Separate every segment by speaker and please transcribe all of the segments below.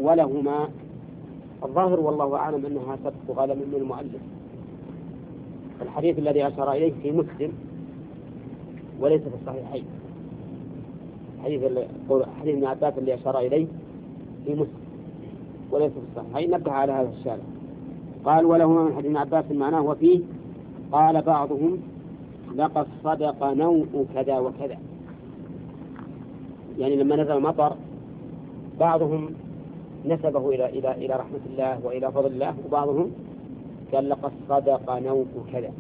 Speaker 1: ولهما الظاهر والله أعلم أنها سبق غالبا من المؤلف. الحديث الذي أشار إليه في مسلم وليس في الصحيحين. حديث ابن عباس اللي أشار إليه في مسلم وليس في الصحيحين. نبه على هذا الشارع. قال ولهما من حديث ابن عباس معناه وفيه قال بعضهم لقد صدق نوء كذا وكذا، يعني لما نزل المطر بعضهم نسبه إلى رحمة الله وإلى فضل الله، وبعضهم قال لقد صدق نوء كذا،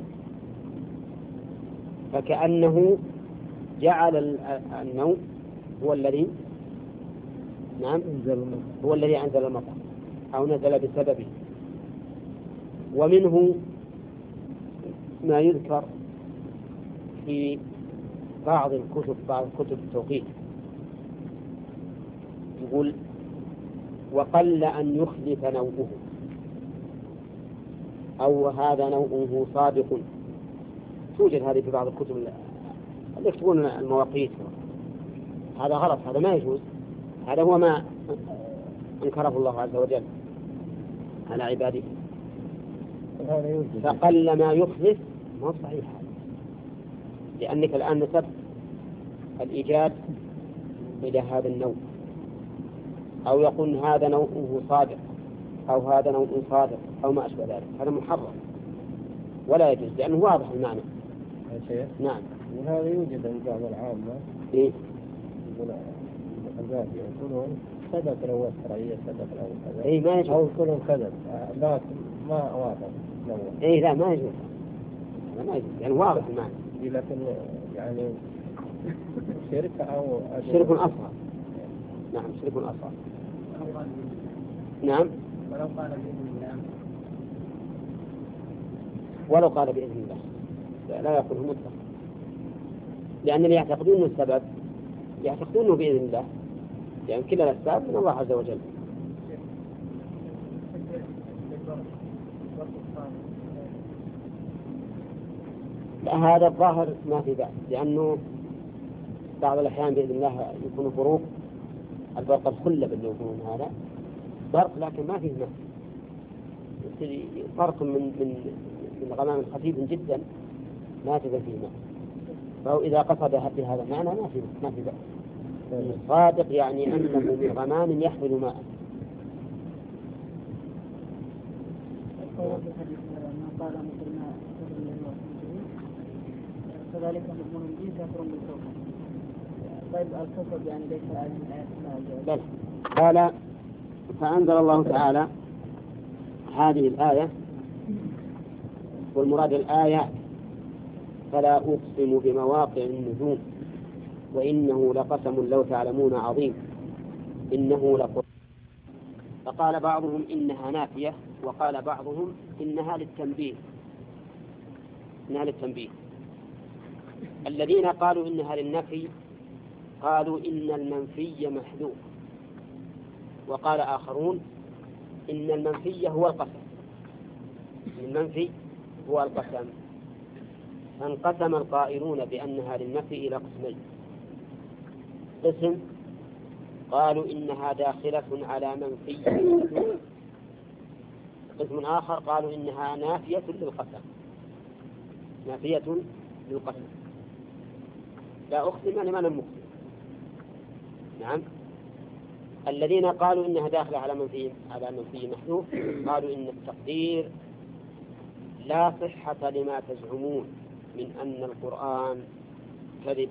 Speaker 1: فكأنه جعل النوء هو الذي هو الذي أنزل المطر أو نزل بسببه. ومنه ما يذكر في بعض كتب التوقيت، يقول وقل أن يخلف نوءه، أو هذا نوءه صادق. توجد هذه في بعض الكتب اللي يكتبون المواقيت. هذا غلط، هذا ما يجوز. هذا هو ما أنكره الله عز وجل على عباده. فقل ما يخلف ما صحيح، لأنك الآن نسبت الإيجاد إلى هذا النوع، أو يقول هذا نوعه صادق أو هذا نوع صادق أو ما أشبه ذلك. هذا محرم ولا يجوز لأنه واضح المعنى. نعم.
Speaker 2: وهذا يوجد عند بعض العامة.
Speaker 1: إيه؟
Speaker 2: يقولون صدق لو الشرعية صدق لو كذا.
Speaker 1: إيه ما يجوز.
Speaker 2: أو يقولون كذا لكن ما واضح.
Speaker 1: إيه لا ما يجوز. ما يجوز يعني واضح المعنى.
Speaker 2: لكن يعني شرك أو
Speaker 1: شرك أصغر. نعم شرك أصغر. نعم.
Speaker 3: ولو قال بإذن الله.
Speaker 1: ولو قال بإذن الله لا يقوله مطلق، لأن اللي يعتقدون السبب يعتقدونه بإذن الله، يعني كلا الأسباب من الله عز وجل. لا هذا الظاهر ما في بأس، لأنه بعض الأحيان بإذن الله يكون فروق البرق الخلب اللي يكون هذا برق لكن ما فيه ماء، فرق من غمام خفيف جدا ما تبقى فيه ماء. فهو إذا قصد بهذا المعنى ما في بأس. الصادق يعني أنه من غمام يحمل ماء.
Speaker 3: كذلك مضمون الجنس يكون بالكوكب. طيب الكوكب يعني ليس آية من آيات الله.
Speaker 1: بل قال فأنزل الله تعالى هذه الآية، والمراد الآية فلا أقسم بمواقع النجوم وإنه لقسم لو تعلمون عظيم إنه لقسم. فقال بعضهم إنها نافية، وقال بعضهم إنها للتنبيه. الذين قالوا إنها للنفي قالوا إن المنفي محذوف، وقال آخرون إن المنفي هو القسم. المنفي هو القسم. فانقسم القائلون بأنها للنفي إلى قسمين: قسم قالوا إنها داخلة على منفي محذوف، قسم آخر قالوا إنها نافية للقسم. لا أقسم يعني ما نمقسم. نعم. الذين قالوا إنها داخلة على منفي محذوف قالوا إن التقدير لا صحة لما تزعمون من أن القرآن كذب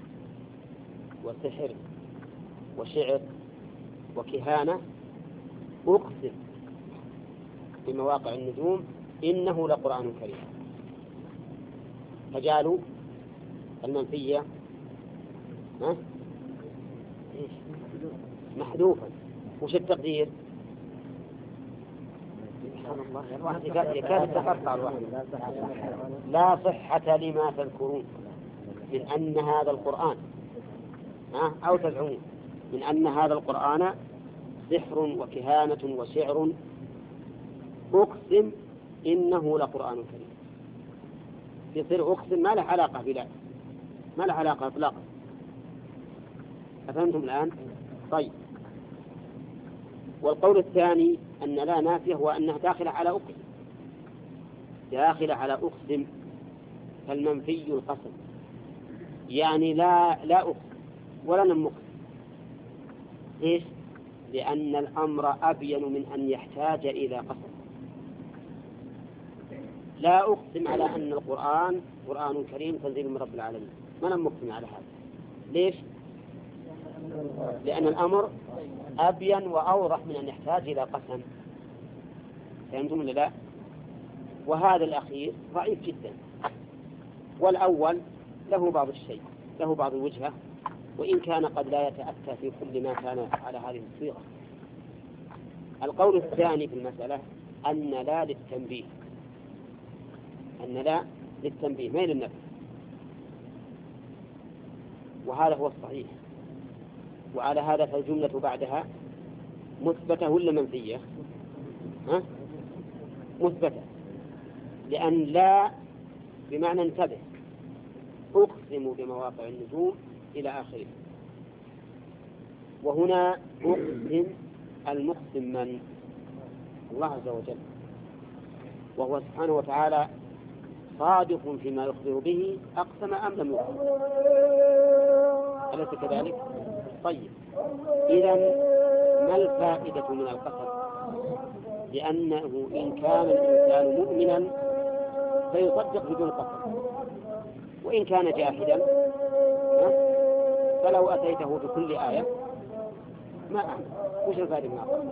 Speaker 1: وسحر وشعر وكهانة. أقسم بمواقع النجوم إنه لقرآن كريم. فجعلوا المنفية محذوفا. وش التقدير؟ سبحان الله الواحد يكاد يتقطع الواحد. لا صحة لما تذكرون من أن هذا القرآن أو تزعمون من أن هذا القرآن سحر وكهانة وشعر. أقسم إنه لقرآن كريم. يصير أقسم ما له علاقة بلا، ما له علاقة إطلاقا. أفهمتم الآن؟ طيب. والقول الثاني أن لا نافية هو أنها داخلة على أقسم، داخلة على أقسم، فالمنفي القسم، يعني لا أقسم ولا نمقسم. ليش؟ لأن الأمر أبين من أن يحتاج إلى قسم. لا أقسم على أن القرآن قرآن كريم تنزيل من رب العالمين، ما نمقسم على هذا. ليش؟ لأن الأمر أبين وأوضح من أن يحتاج إلى قسم. فهمتم ولا لا؟ وهذا الأخير ضعيف جدا، والأول له بعض الشيء، له بعض الوجهة، وإن كان قد لا يتأتى في كل ما كان على هذه الصيغة. القول الثاني في المسألة أن لا للتنبيه، أن لا للتنبيه ما للنفي، وهذا هو الصحيح. وعلى هذا فالجملة بعدها مثبتة ولا منفية؟ مثبتة، لأن لا بمعنى انتبه، أقسم بمواقع النجوم إلى آخره. وهنا أقسم، المقسم من؟ الله عز وجل، وهو سبحانه وتعالى صادق فيما يخبر به، أقسم أم لم يقسم؟ أليس كذلك؟ طيب، إذن ما الفائدة من القسم؟ لأنه إن كان الإنسان مؤمنا فيصدق بدون قسم، وإن كان جاحدا فلو أتيته بكل آية ما أعلم وش الفائدة من القسم.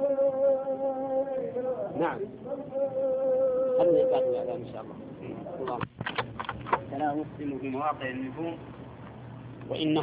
Speaker 1: نعم، خلنا بعد الإعلان إن شاء الله. فلا أقسم بمواقع النجوم وإنه